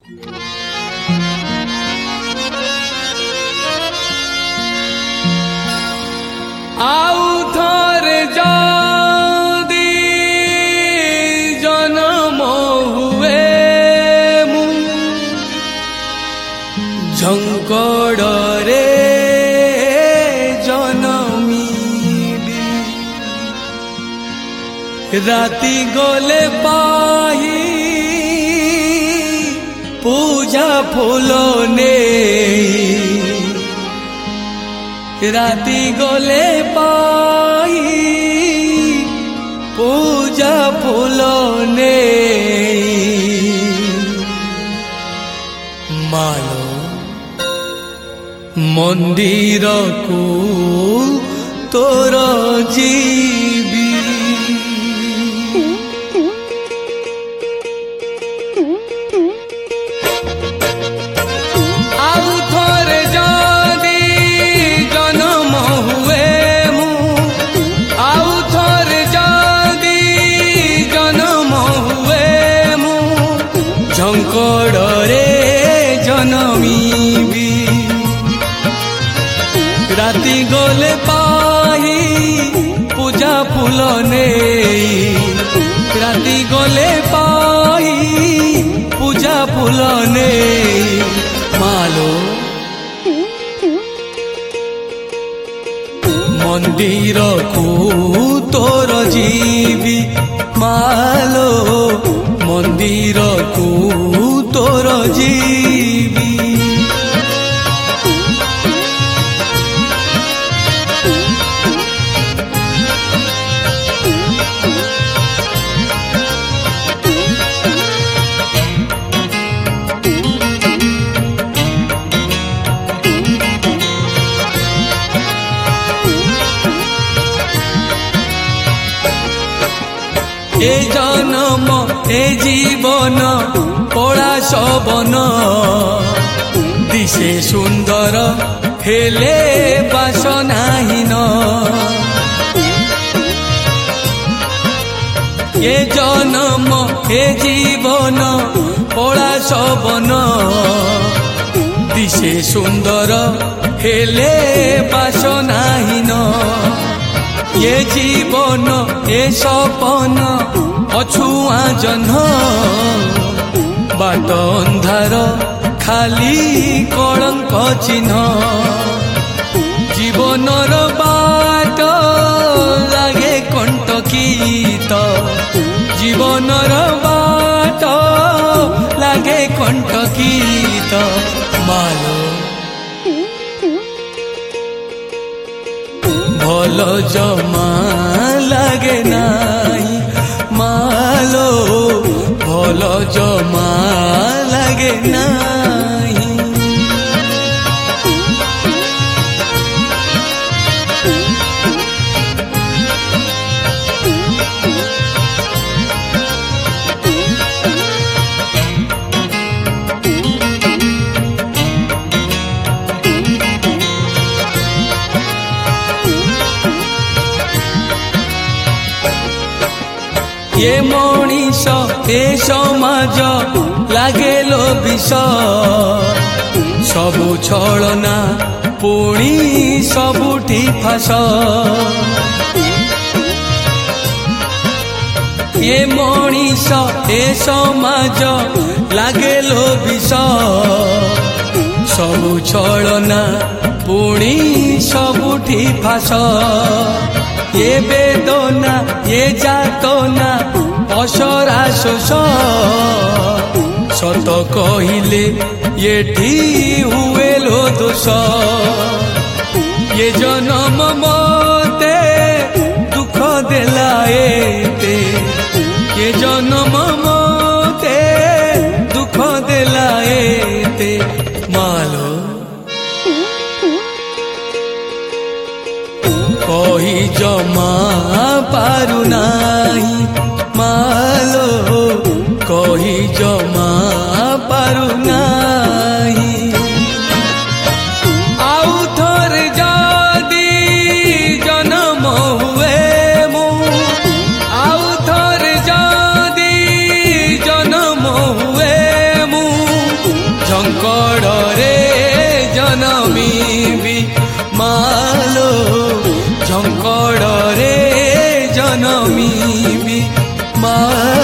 आउ थोरे जदि जन्म हुए मु झंकड़रे जनमीबी राति गले पाही पूजा फूल ने राति गले पाही पूजा फूल ने मालो मंदिर को तोर जीवी झंकड़रे जनमीबी राति गले पाही पूजा फूल ने राति गले पाही पूजा फूल ने मालो मंदिर को तोर जीवी मालो मंदिर को तोर जीवी ए जन्म ए जीवन पड़ा शोभन दिशे सुंदर हेले बासनाहीन ए जन्म ए जीवन पड़ा शोभन दिशे सुंदर हेले बासनाहीन ये जीवन ए सपन अछुआ जन्ह बाट अंधार खाली कलंक चिन्ह जीवनर बाट लागे कंटकीत जीवनर बाट लागे कंटकीत मालो भल जमा लागे नाही मालो भल जमा लागे नाही ये मनीष ए समाज लागे लो विष सबु छलना पुणी सबुठी फास ये मनीष ए समाज लागे लो विष सबु छलना पुणी सबुठी फास ये वेदना ये जातना असरा शोष सत कहिले ये ठी हुए लो दोष ये जन्म मते दुख देला एते ये जन्म मते दुख देला एते मालो कही जमा पारु नाही मालो कही जमा पारु नाही आउ थोरे जदि जन्म हुए मु आउ थोरे जदि जन्म हुए मु ଝଙ୍କଡ଼ରେ ଜନମିବି ମାଲୋ ଝଙ୍କଡ଼ରେ ଜନମିବି ମା